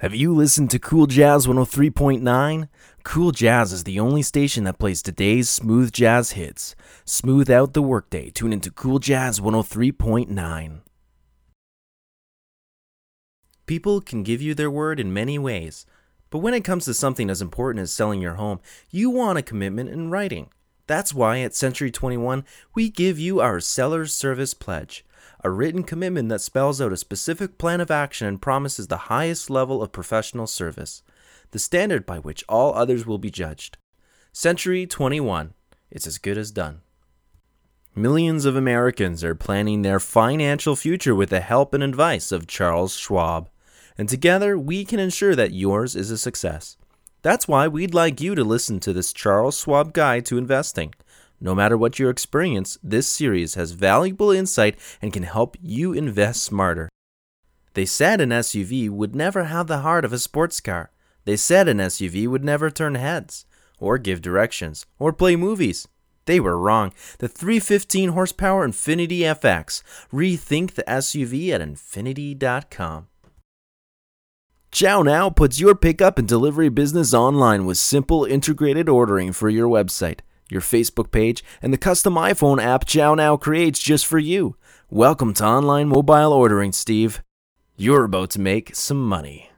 Have you listened to Cool Jazz 103.9? Cool Jazz is the only station that plays today's smooth jazz hits. Smooth out the workday. Tune into Cool Jazz 103.9. People can give you their word in many ways, but when it comes to something as important as selling your home, you want a commitment in writing. That's why at Century 21, we give you our Seller's Service Pledge, a written commitment that spells out a specific plan of action and promises the highest level of professional service, the standard by which all others will be judged. Century 21, it's as good as done. Millions of Americans are planning their financial future with the help and advice of Charles Schwab, and together we can ensure that yours is a success. That's why we'd like you to listen to this Charles Schwab Guide to Investing. No matter what your experience, this series has valuable insight and can help you invest smarter. They said an SUV would never have the heart of a sports car. They said an SUV would never turn heads, or give directions, or play movies. They were wrong. The 315 horsepower Infiniti FX. Rethink the SUV at Infiniti.com. ChowNow puts your pickup and delivery business online with simple integrated ordering for your website, your Facebook page, and the custom iPhone app ChowNow creates just for you. Welcome to online mobile ordering, Steve. You're about to make some money.